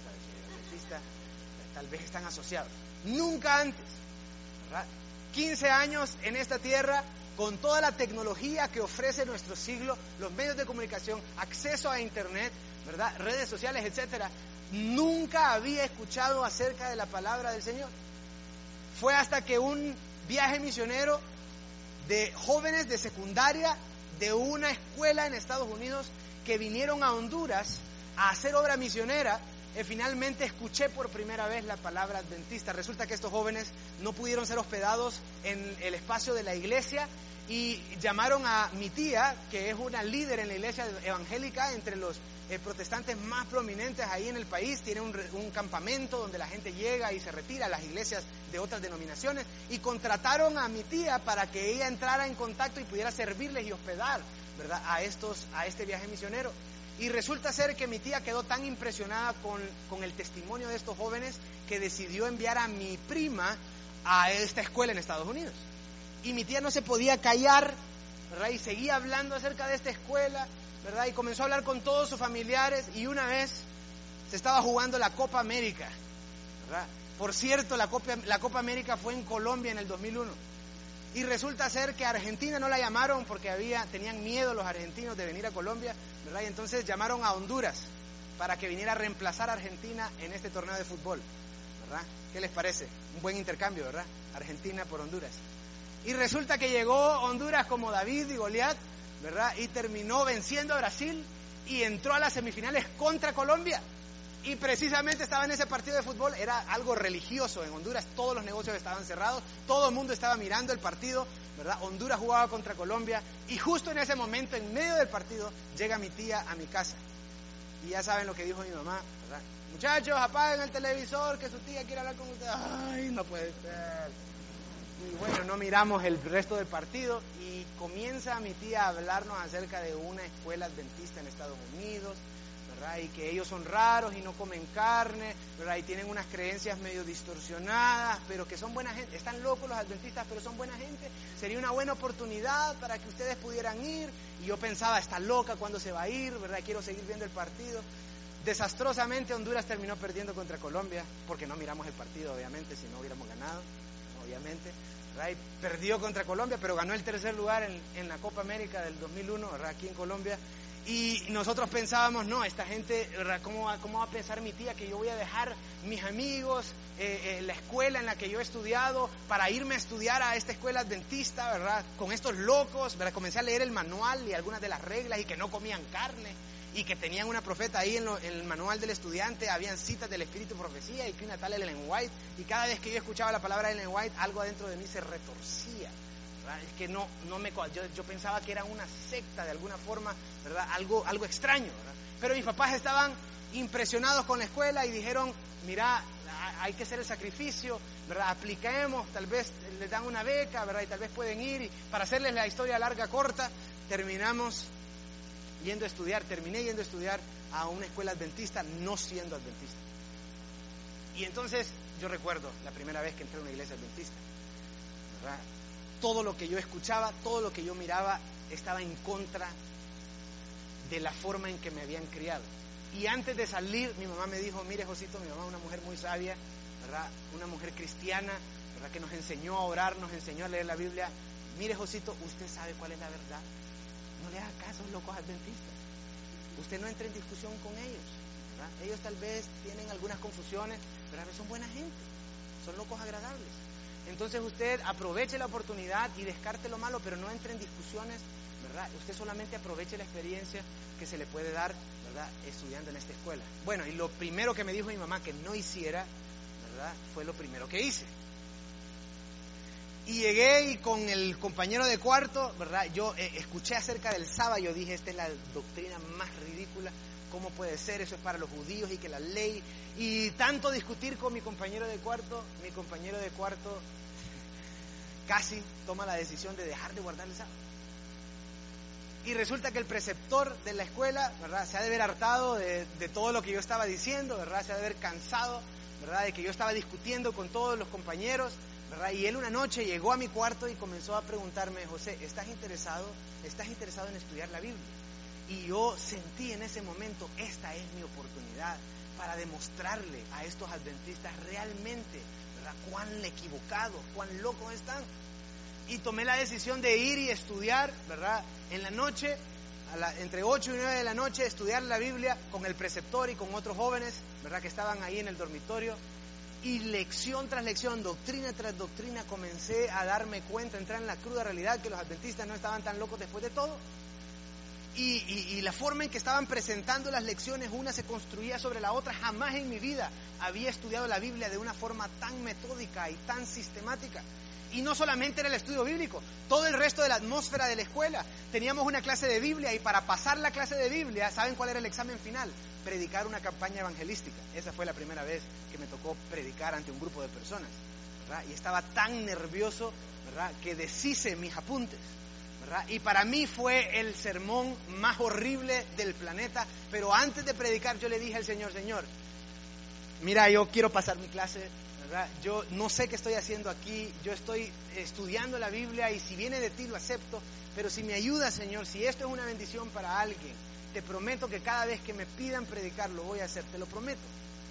tal vez están asociados. Nunca antes, ¿verdad? 15 años en esta tierra, con toda la tecnología que ofrece nuestro siglo, los medios de comunicación, acceso a internet, ¿verdad?, redes sociales, etcétera. Nunca había escuchado acerca de la palabra del Señor. Fue hasta que un viaje misionero de jóvenes de secundaria de una escuela en Estados Unidos que vinieron a Honduras a hacer obra misionera, finalmente escuché por primera vez la palabra adventista. Resulta que estos jóvenes no pudieron ser hospedados en el espacio de la iglesia y llamaron a mi tía, que es una líder en la iglesia evangélica, entre los protestantes más prominentes ahí en el país. Tiene un campamento donde la gente llega y se retira a las iglesias de otras denominaciones, y contrataron a mi tía para que ella entrara en contacto y pudiera servirles y hospedar, ¿verdad?, a este viaje misionero. Y resulta ser que mi tía quedó tan impresionada con el testimonio de estos jóvenes que decidió enviar a mi prima a esta escuela en Estados Unidos. Y mi tía no se podía callar, ¿verdad?, y seguía hablando acerca de esta escuela, ¿verdad?, y comenzó a hablar con todos sus familiares, y una vez se estaba jugando la Copa América, ¿verdad? Por cierto, la Copa América fue en Colombia en el 2001. Y resulta ser que a Argentina no la llamaron porque tenían miedo los argentinos de venir a Colombia, ¿verdad? Y entonces llamaron a Honduras para que viniera a reemplazar a Argentina en este torneo de fútbol, ¿verdad? ¿Qué les parece? Un buen intercambio, ¿verdad? Argentina por Honduras. Y resulta que llegó Honduras como David y Goliat, ¿verdad? Y terminó venciendo a Brasil y entró a las semifinales contra Colombia. Y precisamente estaba en ese partido de fútbol, era algo religioso en Honduras, todos los negocios estaban cerrados, todo el mundo estaba mirando el partido, ¿verdad? Honduras jugaba contra Colombia y justo en ese momento, en medio del partido, llega mi tía a mi casa. Y ya saben lo que dijo mi mamá, ¿verdad? Muchachos, apaguen el televisor, que su tía quiere hablar con ustedes. Ay, no puede ser. Y bueno, no miramos el resto del partido y comienza mi tía a hablarnos acerca de una escuela adventista en Estados Unidos, ¿verdad? Y que ellos son raros y no comen carne, ¿verdad? Y tienen unas creencias medio distorsionadas, pero que son buena gente. Están locos los adventistas, pero son buena gente. Sería una buena oportunidad para que ustedes pudieran ir. Y yo pensaba, está loca, ¿cuándo se va a ir? ¿Verdad? Quiero seguir viendo el partido. Desastrosamente Honduras terminó perdiendo contra Colombia, porque no miramos el partido, obviamente, si no hubiéramos ganado, obviamente, ¿verdad? Y perdió contra Colombia, pero ganó el tercer lugar en la Copa América del 2001, ¿verdad? Aquí en Colombia. Y nosotros pensábamos, no, esta gente, ¿verdad? ¿Cómo va a pensar mi tía que yo voy a dejar mis amigos, la escuela en la que yo he estudiado, para irme a estudiar a esta escuela adventista, ¿verdad? Con estos locos, ¿verdad? Comencé a leer el manual y algunas de las reglas y que no comían carne y que tenían una profeta ahí en el manual del estudiante, habían citas del Espíritu de Profecía y que una tal Ellen White, y cada vez que yo escuchaba la palabra Ellen White, algo adentro de mí se retorcía. Es que yo pensaba que era una secta de alguna forma, ¿verdad? Algo extraño, ¿verdad? Pero mis papás estaban impresionados con la escuela y dijeron, mira, hay que hacer el sacrificio, ¿verdad? Apliquemos, tal vez les dan una beca, ¿verdad? Y tal vez pueden ir. Y para hacerles la historia larga, corta, terminé yendo a estudiar a una escuela adventista, no siendo adventista. Y entonces yo recuerdo la primera vez que entré a una iglesia adventista, ¿verdad? Todo lo que yo escuchaba, todo lo que yo miraba estaba en contra de la forma en que me habían criado. Y antes de salir, mi mamá me dijo, mire Josito, mi mamá es una mujer muy sabia, ¿verdad? Una mujer cristiana, ¿verdad? Que nos enseñó a orar, nos enseñó a leer la Biblia. Mire Josito, usted sabe cuál es la verdad. No le haga caso a los locos adventistas. Usted no entre en discusión con ellos, ¿verdad? Ellos tal vez tienen algunas confusiones, pero son buena gente, son locos agradables. Entonces usted aproveche la oportunidad y descarte lo malo, pero no entre en discusiones, ¿verdad? Usted solamente aproveche la experiencia que se le puede dar, ¿verdad? Estudiando en esta escuela. Bueno, y lo primero que me dijo mi mamá que no hiciera, ¿verdad? Fue lo primero que hice. Y llegué y con el compañero de cuarto, ¿verdad? Yo escuché acerca del sábado, yo dije, esta es la doctrina más ridícula, ¿cómo puede ser? Eso es para los judíos y que la ley... Y tanto discutir con mi compañero de cuarto casi toma la decisión de dejar de guardar el sábado. Y resulta que el preceptor de la escuela, ¿verdad? Se ha de ver hartado de todo lo que yo estaba diciendo, ¿verdad? Se ha de ver cansado, ¿verdad? De que yo estaba discutiendo con todos los compañeros, ¿verdad? Y él una noche llegó a mi cuarto y comenzó a preguntarme, José, ¿estás interesado en estudiar la Biblia? Y yo sentí en ese momento, esta es mi oportunidad para demostrarle a estos adventistas realmente, ¿verdad? Cuán equivocados, cuán locos están. Y tomé la decisión de ir y estudiar, ¿verdad? En la noche, entre 8 y 9 de la noche, estudiar la Biblia con el preceptor y con otros jóvenes, ¿verdad? Que estaban ahí en el dormitorio. Y lección tras lección, doctrina tras doctrina, comencé a darme cuenta, entrar en la cruda realidad que los adventistas no estaban tan locos después de todo. Y la forma en que estaban presentando las lecciones, una se construía sobre la otra. Jamás en mi vida había estudiado la Biblia de una forma tan metódica y tan sistemática. Y no solamente era el estudio bíblico, todo el resto de la atmósfera de la escuela. Teníamos una clase de Biblia y para pasar la clase de Biblia, ¿saben cuál era el examen final? Predicar una campaña evangelística. Esa fue la primera vez que me tocó predicar ante un grupo de personas, ¿verdad? Y estaba tan nervioso, ¿verdad? Que deshice mis apuntes, ¿verdad? Y para mí fue el sermón más horrible del planeta, pero antes de predicar yo le dije al Señor, Señor, mira, yo quiero pasar mi clase, ¿verdad? Yo no sé qué estoy haciendo aquí, yo estoy estudiando la Biblia y si viene de ti lo acepto, pero si me ayudas, Señor, si esto es una bendición para alguien, te prometo que cada vez que me pidan predicar lo voy a hacer, te lo prometo.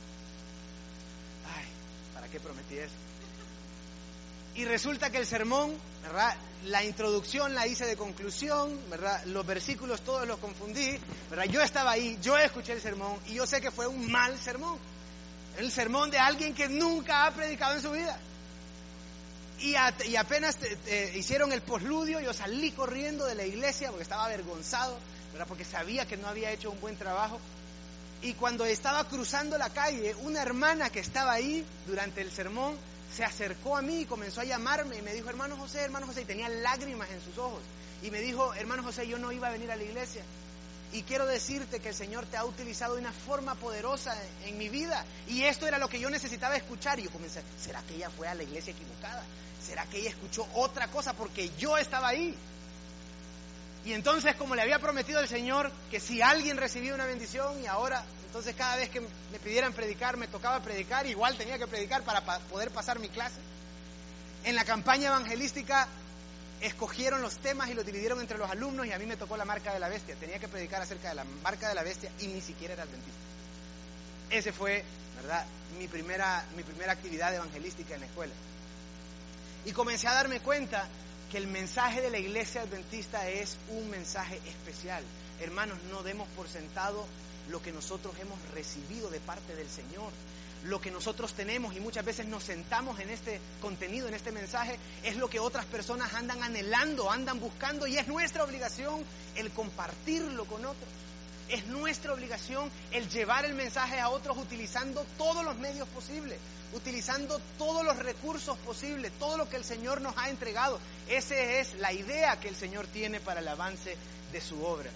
Ay, ¿para qué prometí eso? Y resulta que el sermón, ¿verdad? La introducción la hice de conclusión, ¿verdad? Los versículos todos los confundí, ¿verdad? Yo estaba ahí, yo escuché el sermón y yo sé que fue un mal sermón. El sermón de alguien que nunca ha predicado en su vida. Y apenas hicieron el posludio, yo salí corriendo de la iglesia porque estaba avergonzado, ¿verdad? Porque sabía que no había hecho un buen trabajo. Y cuando estaba cruzando la calle, una hermana que estaba ahí durante el sermón se acercó a mí y comenzó a llamarme y me dijo, hermano José, y tenía lágrimas en sus ojos. Y me dijo, hermano José, yo no iba a venir a la iglesia. Y quiero decirte que el Señor te ha utilizado de una forma poderosa en mi vida. Y esto era lo que yo necesitaba escuchar. Y yo comencé, ¿será que ella fue a la iglesia equivocada? ¿Será que ella escuchó otra cosa? Porque yo estaba ahí. Y entonces, como le había prometido al Señor que si alguien recibía una bendición, y ahora, entonces cada vez que me pidieran predicar, me tocaba predicar, igual tenía que predicar para poder pasar mi clase. En la campaña evangelística escogieron los temas y los dividieron entre los alumnos y a mí me tocó la marca de la bestia. Tenía que predicar acerca de la marca de la bestia y ni siquiera era adventista. Ese fue, ¿verdad?, mi primera actividad evangelística en la escuela. Y comencé a darme cuenta que el mensaje de la iglesia adventista es un mensaje especial. Hermanos, no demos por sentado lo que nosotros hemos recibido de parte del Señor. Lo que nosotros tenemos, y muchas veces nos sentamos en este contenido, en este mensaje, es lo que otras personas andan anhelando, andan buscando, y es nuestra obligación el compartirlo con otros. Es nuestra obligación el llevar el mensaje a otros utilizando todos los medios posibles, utilizando todos los recursos posibles, todo lo que el Señor nos ha entregado. Esa es la idea que el Señor tiene para el avance de su obra.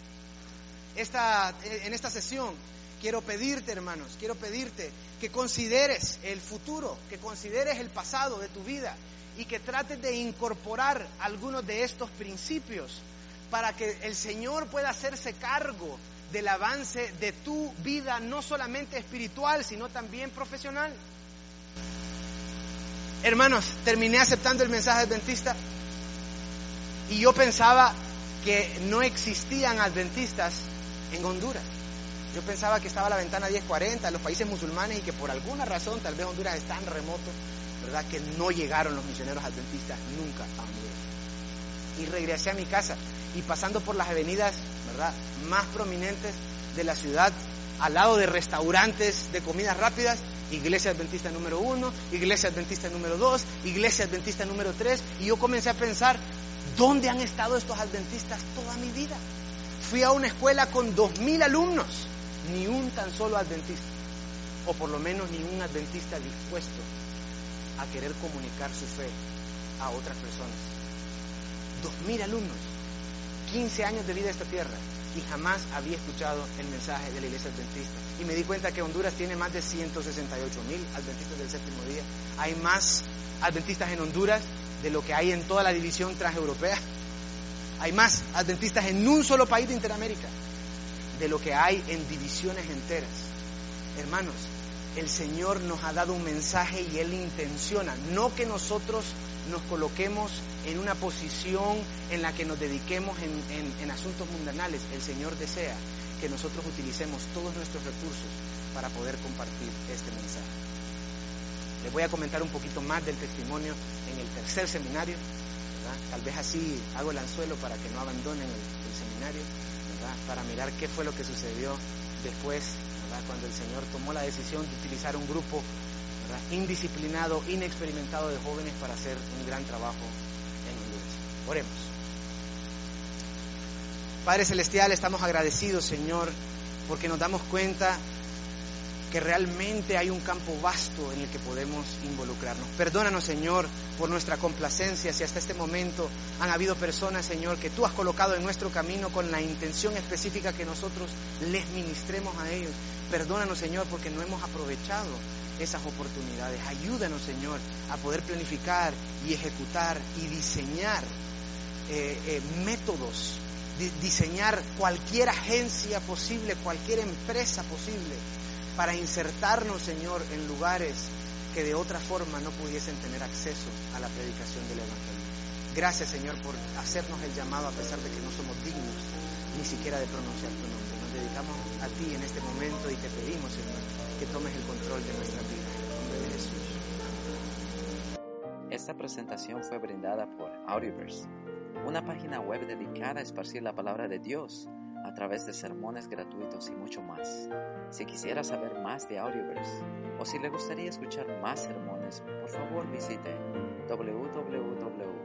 En esta sesión quiero pedirte, hermanos, que consideres el futuro, que consideres el pasado de tu vida y que trates de incorporar algunos de estos principios para que el Señor pueda hacerse cargo del avance de tu vida, no solamente espiritual, sino también profesional. Hermanos, terminé aceptando el mensaje adventista y yo pensaba que no existían adventistas en Honduras. Yo pensaba que estaba la ventana 1040, los países musulmanes, y que por alguna razón, tal vez Honduras es tan remoto, ¿verdad?, que no llegaron los misioneros adventistas nunca a Honduras. Y regresé a mi casa, y pasando por las avenidas, ¿verdad?, más prominentes de la ciudad, al lado de restaurantes de comidas rápidas, iglesia adventista número 1, iglesia adventista número 2, iglesia adventista número 3, y yo comencé a pensar, ¿dónde han estado estos adventistas toda mi vida? Fui a una escuela con 2000 alumnos, ni un tan solo adventista, o por lo menos ni un adventista dispuesto a querer comunicar su fe a otras personas. 2000 alumnos, 15 años de vida en esta tierra, y jamás había escuchado el mensaje de la iglesia adventista. Y me di cuenta que Honduras tiene más de 168,000 adventistas del séptimo día. Hay más adventistas en Honduras de lo que hay en toda la división transeuropea. Hay más adventistas en un solo país de Interamérica de lo que hay en divisiones enteras. Hermanos, el Señor nos ha dado un mensaje y Él intenciona, no que nosotros nos coloquemos en una posición en la que nos dediquemos en asuntos mundanales. El Señor desea que nosotros utilicemos todos nuestros recursos para poder compartir este mensaje. Les voy a comentar un poquito más del testimonio en el tercer seminario, ¿verdad? Tal vez así hago el anzuelo para que no abandonen el seminario, ¿verdad?, para mirar qué fue lo que sucedió después, ¿verdad?, cuando el Señor tomó la decisión de utilizar un grupo, ¿verdad?, indisciplinado, inexperimentado de jóvenes para hacer un gran trabajo en Honduras. Oremos. Padre Celestial, estamos agradecidos, Señor, porque nos damos cuenta que realmente hay un campo vasto en el que podemos involucrarnos. Perdónanos, Señor, por nuestra complacencia, si hasta este momento han habido personas, Señor, que Tú has colocado en nuestro camino con la intención específica que nosotros les ministremos a ellos. Perdónanos, Señor, porque no hemos aprovechado esas oportunidades. Ayúdanos, Señor, a poder planificar y ejecutar y diseñar métodos, diseñar cualquier agencia posible, cualquier empresa posible, para insertarnos, Señor, en lugares que de otra forma no pudiesen tener acceso a la predicación del Evangelio. Gracias, Señor, por hacernos el llamado a pesar de que no somos dignos ni siquiera de pronunciar tu nombre. Nos dedicamos a ti en este momento y te pedimos, Señor, que tomes el control de nuestra vida. En el nombre de Jesús. Esta presentación fue brindada por Audioverse, una página web dedicada a esparcir la palabra de Dios a través de sermones gratuitos y mucho más. Si quisiera saber más de Audioverse o si le gustaría escuchar más sermones, por favor visite www